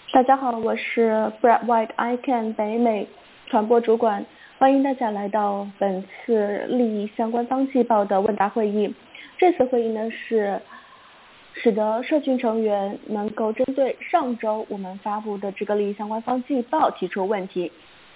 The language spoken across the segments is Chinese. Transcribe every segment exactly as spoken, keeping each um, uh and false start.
大家好，我是 Brad White I C A N 北美传播主管，欢迎大家来到本次利益相关方季报的问答会议。这次会议呢是使得社群成员能够针对上周我们发布的这个利益相关方季报提出问题。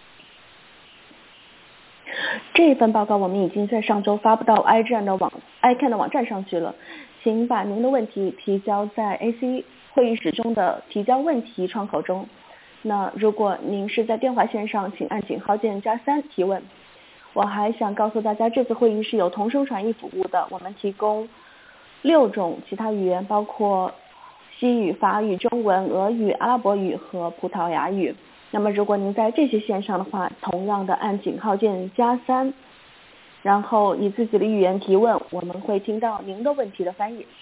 这份报告我们已经在上周发布到 I C A N 的网 I C A N 的网站上去了，请把您的问题提交在 A C 会议室中的提交问题窗口中。那如果您是在电话线上，请按井号键加三提问。我还想告诉大家，这次会议是有同声传译服务的，我们提供六种其他语言，包括西语、法语、中文、俄语、阿拉伯语和葡萄牙语。那么如果您在这些线上的话，同样的按井号键加三，然后以自己的语言提问，我们会听到您的问题的翻译。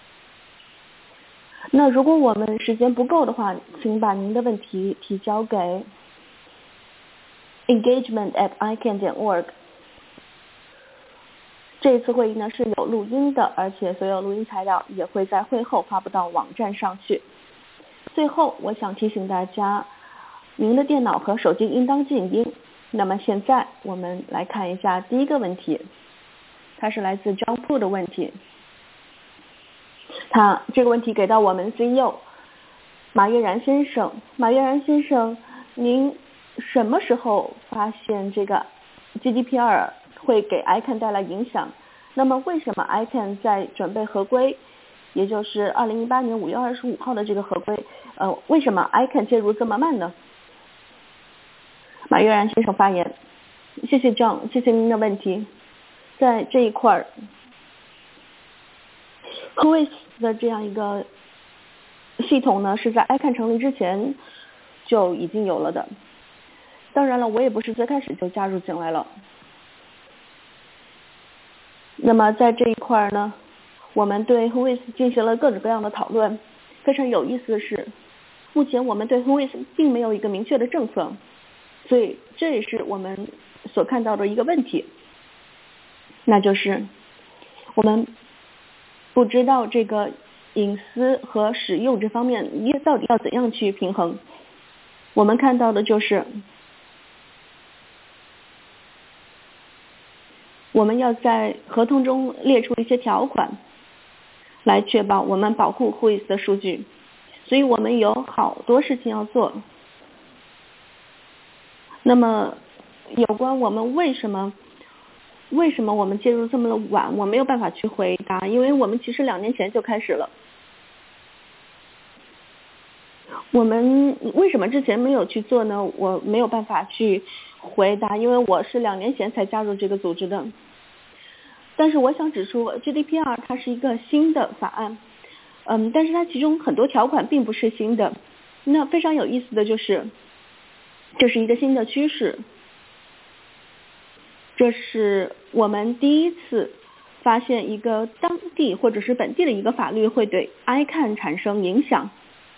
那如果我们时间不够的话，请把您的问题提交给 engagement at I C A N 点 org。 这一次会议呢是有录音的，而且所有录音材料也会在会后发布到网站上去。最后我想提醒大家，您的电脑和手机应当静音。那么现在我们来看一下第一个问题，它是来自 John Pu 的问题。他这个问题给到我们 C E O 马悦然先生。马悦然先生，您什么时候发现这个 G D P R 会给 I C A N 带来影响？那么为什么 I C A N 在准备合规，也就是二零一八年五月二十五号的这个合规，呃，为什么 I C A N 介入这么慢呢？马悦然先生发言。谢谢 John， 谢谢您的问题。在这一块 H O I S 的这样一个系统呢，是在 I C A N 成立之前就已经有了的。当然了，我也不是最开始就加入进来了。那么在这一块呢，我们对 H O I S 进行了各种各样的讨论。非常有意思的是，目前我们对 H O I S 并没有一个明确的政策，所以这也是我们所看到的一个问题，那就是我们不知道这个隐私和使用这方面到底要怎样去平衡。我们看到的就是我们要在合同中列出一些条款来确保我们保护 H O I S 的数据，所以我们有好多事情要做。那么有关我们为什么为什么我们介入这么的晚，我没有办法去回答，因为我们其实两年前就开始了。我们为什么之前没有去做呢？我没有办法去回答，因为我是两年前才加入这个组织的。但是我想指出 G D P R 它是一个新的法案，嗯，但是它其中很多条款并不是新的。那非常有意思的就是，这是一个新的趋势。这是我们第一次发现一个当地或者是本地的一个法律会对 I C A N 产生影响，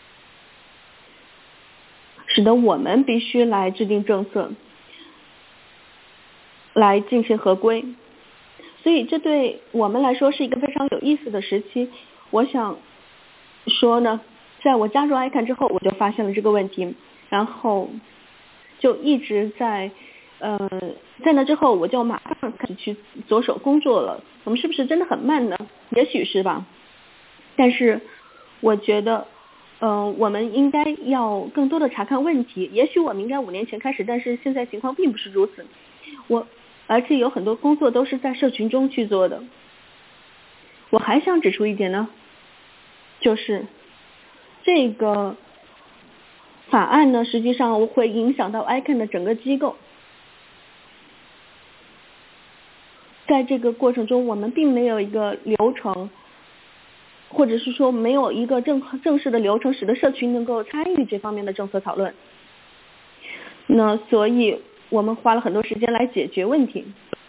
使得我们必须来制定政策，来进行合规。所以这对我们来说是一个非常有意思的时期。我想说呢，在我加入 I C A N 之后，我就发现了这个问题，然后就一直在呃，在那之后我就马上开始去着手工作了。我们是不是真的很慢呢？也许是吧，但是我觉得呃，我们应该要更多的查看问题。也许我们应该五年前开始，但是现在情况并不是如此。我而且有很多工作都是在社群中去做的。我还想指出一点呢，就是这个法案呢，实际上会影响到 I C A N 的整个机构。在这个过程中，我们并没有一个流程，或者是说没有一个正正式的流程，使得社群能够参与这方面的政策讨论。那所以我们花了很多时间来解决问题。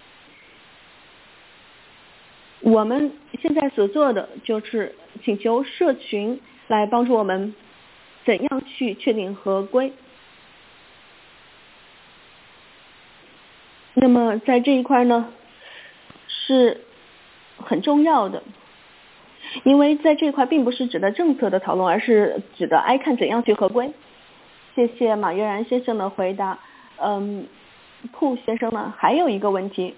我们现在所做的就是请求社群来帮助我们怎样去确定合规。那么在这一块呢，是很重要的，因为在这一块并不是指的政策的讨论，而是指的 I C A N 怎样去合规。 谢谢马悦然先生的回答。嗯，铺先生呢还有一个问题，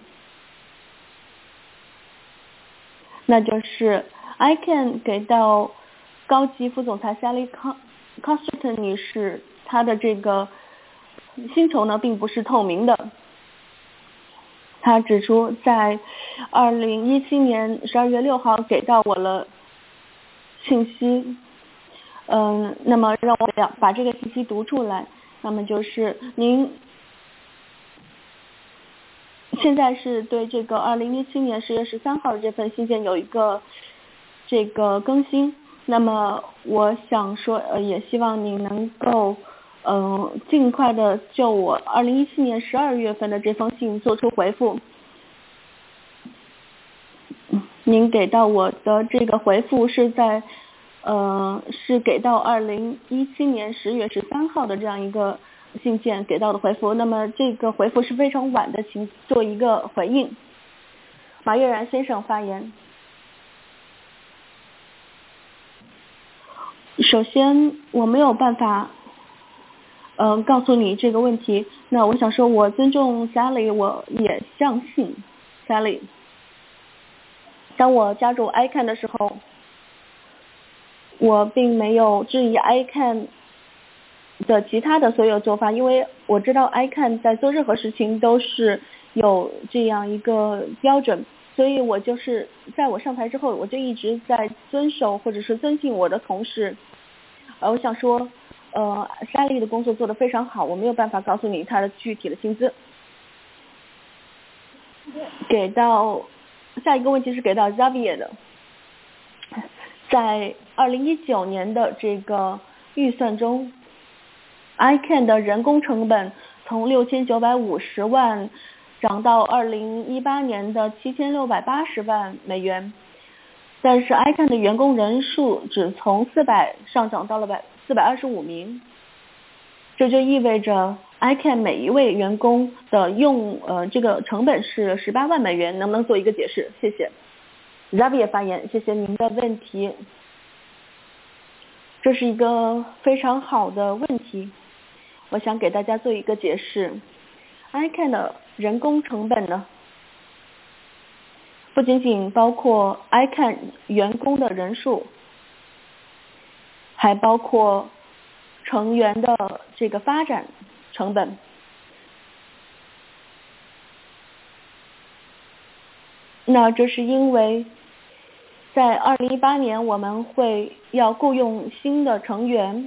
那就是 I C A N 给到高级副总裁 Sally Costerton 女士，她的这个薪酬呢并不是透明的。她指出，在二零一七年十二月六号给到我了信息，嗯，那么让我把这个信息读出来。那么就是您现在是对这个二零一七年十月十三号的这份信件有一个这个更新。那么我想说，呃，也希望您能够，嗯、呃，尽快的就我二零一七年十二月份的这封信做出回复。您给到我的这个回复是在，呃，是给到二零一七年十月十三号的这样一个信件给到的回复。那么这个回复是非常晚的，请做一个回应。马悦然先生发言。首先，我没有办法，呃，告诉你这个问题。那我想说，我尊重 Sally， 我也相信 Sally。当我加入 I C A N 的时候，我并没有质疑 I C A N 的其他的所有做法，因为我知道 I C A N 在做任何事情都是有这样一个标准，所以我就是在我上台之后，我就一直在遵守或者是尊敬我的同事。呃，我想说，呃，Sally 的工作做得非常好，我没有办法告诉你她的具体的薪资。给到下一个问题是给到 Xavier 的，在二零一九年的这个预算中 ，I C A N 的人工成本从六千九百五十万涨到二零一八年的七千六百八十万美元，但是 I C A N 的员工人数只从四百上涨到了百四百二十五名，这就意味着 I C A N 每一位员工的用呃这个成本是十八万美元，能不能做一个解释？谢谢。Xavier 发言，谢谢您的问题。这是一个非常好的问题，我想给大家做一个解释。I C A N 的人工成本呢，不仅仅包括 I C A N 员工的人数，还包括成员的这个发展成本。那这是因为在二零一八年我们会要雇佣新的成员，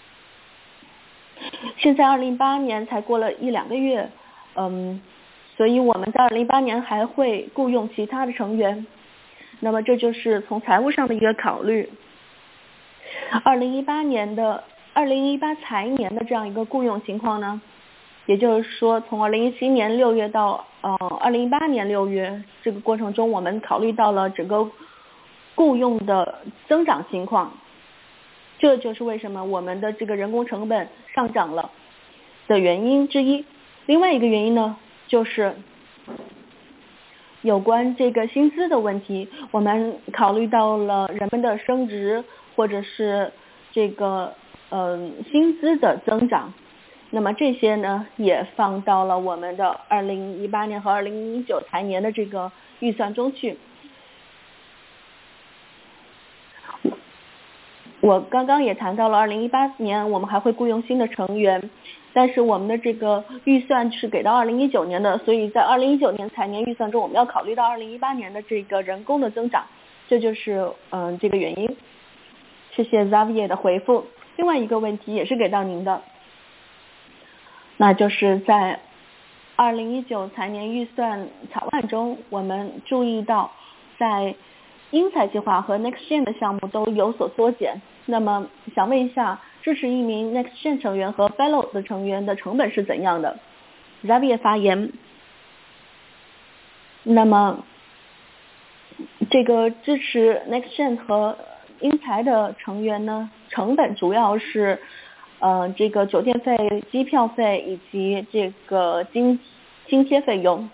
现在二零一八年才过了一两个月，嗯，所以我们在二零一八年还会雇佣其他的成员，那么这就是从财务上的一个考虑。二零一八年的二零一八财年的这样一个雇佣情况呢，也就是说从二零一七年六月到呃二零一八年六月这个过程中，我们考虑到了整个雇佣的增长情况，这就是为什么我们的这个人工成本上涨了的原因之一。另外一个原因呢，就是有关这个薪资的问题，我们考虑到了人们的升职或者是这个呃薪资的增长，那么这些呢也放到了我们的二零一八年和二零一九财年的这个预算中去。我刚刚也谈到了二零一八年我们还会雇佣新的成员，但是我们的这个预算是给到二零一九年的，所以在二零一九年财年预算中我们要考虑到二零一八年的这个人工的增长，这就是嗯、呃、这个原因。谢谢 Xavier 的回复。另外一个问题也是给到您的，那就是在二零一九财年预算草案中，我们注意到在英才计划和 NextGen 的项目都有所缩减。那么想问一下，支持一名 NextGen 成员和 Fellow 的成员的成本是怎样的？ Xavier 发言。那么这个支持 NextGen 和英才的成员呢，成本主要是呃这个酒店费、机票费以及这个津津贴费用。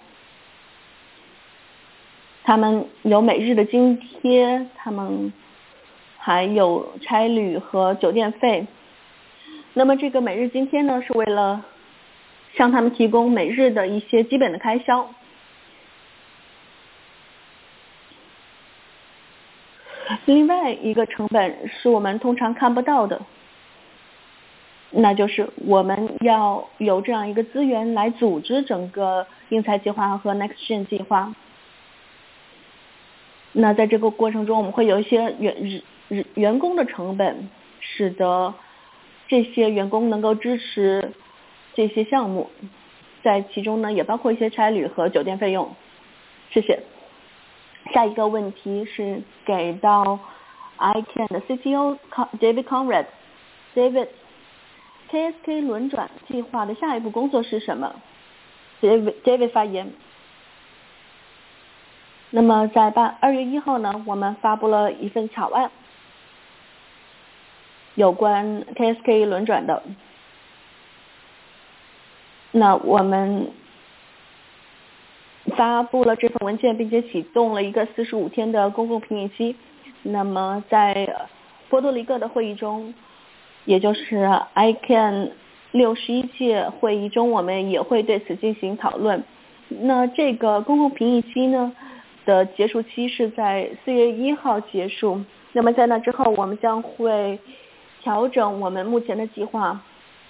他们有每日的津贴，他们还有差旅和酒店费。 那么这个每日津贴呢，是为了向他们提供每日的一些基本的开销。另外一个成本是我们通常看不到的，那就是我们要有这样一个资源来组织整个英才计划和 NextGen 计划。那在这个过程中，我们会有一些员员工的成本，使得这些员工能够支持这些项目，在其中呢也包括一些差旅和酒店费用。谢谢。下一个问题是给到 I C A N 的 C T O David Conrad。David， K S K 轮转计划的下一步工作是什么？ David, David 发言。那么在二月一号呢，我们发布了一份草案，有关 K S K 轮转的。那我们发布了这份文件，并且启动了一个四十五天的公共评议期。那么在波多黎各的会议中，也就是 I C A N 六十一届会议中，我们也会对此进行讨论。那这个公共评议期呢的结束期是在四月一号结束。那么在那之后，我们将会调整我们目前的计划，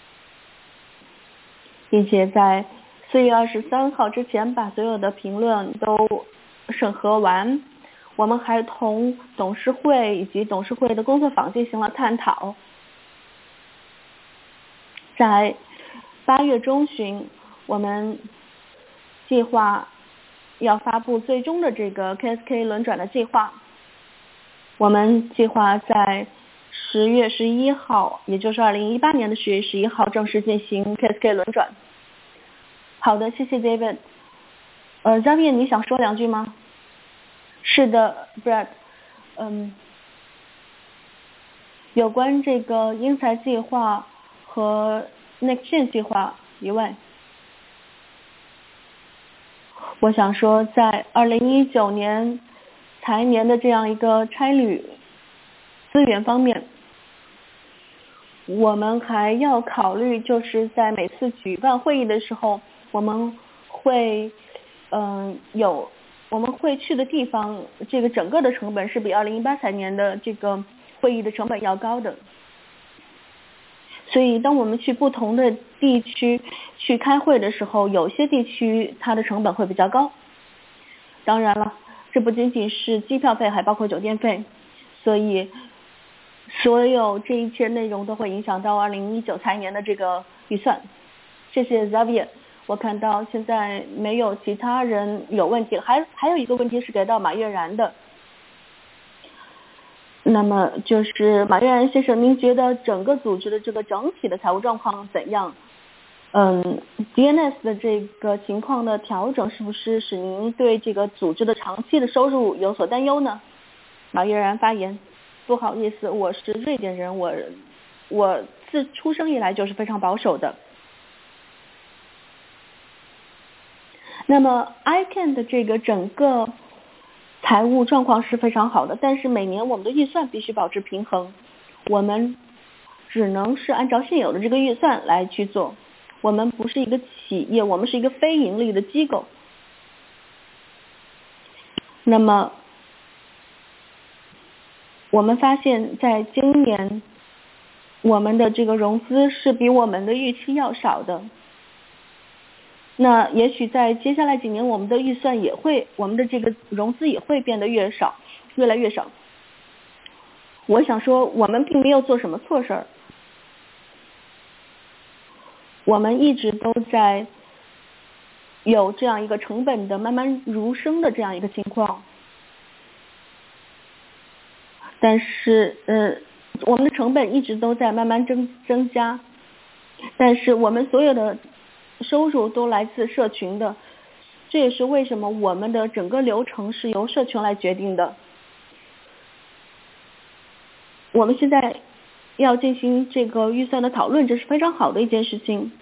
并且在四月二十三号之前把所有的评论都审核完。我们还同董事会以及董事会的工作坊进行了探讨。在八月中旬，我们计划要发布最终的这个 K S K 轮转的计划。我们计划在十月十一号，也就是二零一八年的十月十一号正式进行 K S K 轮转。好的，谢谢 David。呃 Xavier 你想说两句吗？是的 Brad， 嗯，有关这个英才计划和 NextGen 计划以外，我想说在二零一九年财年的这样一个差旅资源方面，我们还要考虑，就是在每次举办会议的时候，我们会嗯、呃、有我们会去的地方，这个整个的成本是比二零一八财年的这个会议的成本要高的。所以当我们去不同的地区去开会的时候，有些地区它的成本会比较高。当然了，这不仅仅是机票费，还包括酒店费，所以所有这一切内容都会影响到二零一九财年的这个预算。谢谢 Xavier。我看到现在没有其他人有问题，还还有一个问题是给到马悦然的。那么就是马悦然先生，您觉得整个组织的这个整体的财务状况怎样？嗯 ，D N S 的这个情况的调整是不是使您对这个组织的长期的收入有所担忧呢？马悦然发言。不好意思，我是瑞典人，我我自出生以来就是非常保守的。那么 I C A N 的这个整个财务状况是非常好的，但是每年我们的预算必须保持平衡，我们只能是按照现有的这个预算来去做。我们不是一个企业，我们是一个非盈利的机构。那么我们发现在今年我们的这个融资是比我们的预期要少的。那也许在接下来几年，我们的预算也会，我们的这个融资也会变得越少，越来越少。我想说，我们并没有做什么错事儿，我们一直都在有这样一个成本的慢慢如升的这样一个情况。但是，呃，我们的成本一直都在慢慢增增加，但是我们所有的收入都来自社群的，这也是为什么我们的整个流程是由社群来决定的。我们现在要进行这个预算的讨论，这是非常好的一件事情。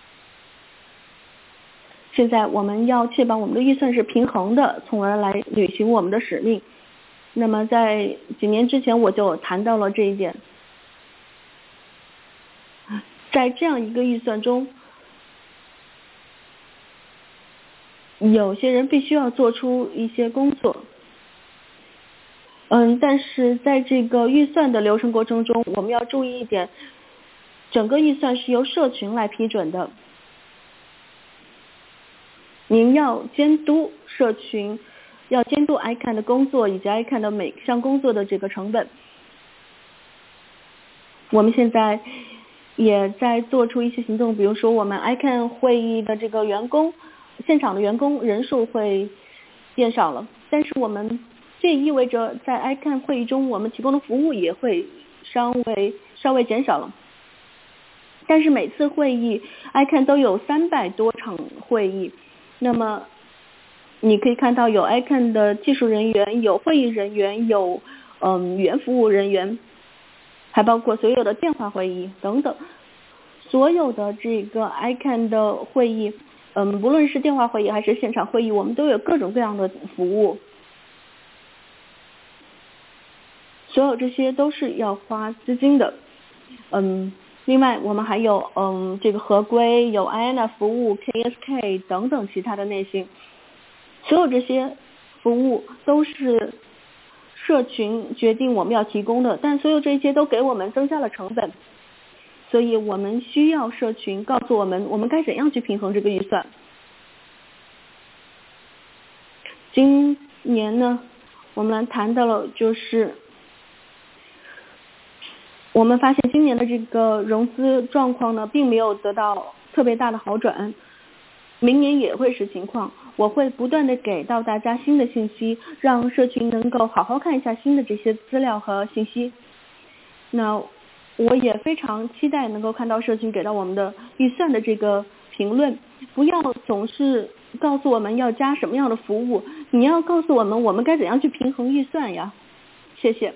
现在我们要确保我们的预算是平衡的，从而来履行我们的使命。那么在几年之前我就谈到了这一点。 在这样一个预算中，有些人必须要做出一些工作。嗯，但是在这个预算的流程过程中，我们要注意一点，整个预算是由社群来批准的。您要监督社群，要监督 I C A N 的工作以及 I C A N 的每项工作的这个成本。我们现在也在做出一些行动，比如说我们 I C A N 会议的这个员工，现场的员工人数会减少了，但是我们这意味着在 I C A N 会议中我们提供的服务也会稍微稍微减少了。但是每次会议 I C A N 都有三百多场会议，那么你可以看到有 I C A N 的技术人员，有会议人员，有嗯语言服务人员，还包括所有的电话会议等等，所有的这个 I C A N 的会议，嗯，不论是电话会议还是现场会议，我们都有各种各样的服务，所有这些都是要花资金的。嗯，另外我们还有嗯这个合规，有 I A N A 服务 K S K 等等其他的内容，所有这些服务都是社群决定我们要提供的，但所有这些都给我们增加了成本，所以我们需要社群告诉我们我们该怎样去平衡这个预算。今年呢，我们谈到了就是我们发现今年的这个融资状况呢并没有得到特别大的好转，明年也会是情况。我会不断的给到大家新的信息，让社群能够好好看一下新的这些资料和信息。那我也非常期待能够看到社群给到我们的预算的这个评论，不要总是告诉我们要加什么样的服务，你要告诉我们我们该怎样去平衡预算呀。谢谢。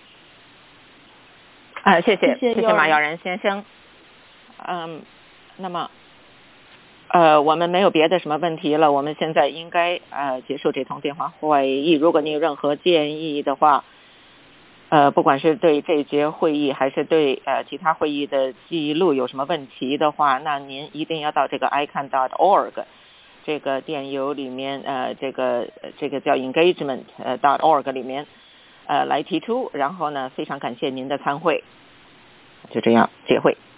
呃，谢谢， 谢谢谢谢马耀然先生。嗯，那么，呃，我们没有别的什么问题了，我们现在应该呃结束这通电话会议。如果你有任何建议的话，呃，不管是对这节会议还是对呃其他会议的记录有什么问题的话，那您一定要到这个 I C A N dot org 这个电邮里面，呃，这个这个叫 engagement 呃 dot org 里面。呃，来提出，然后呢，非常感谢您的参会，就这样结会。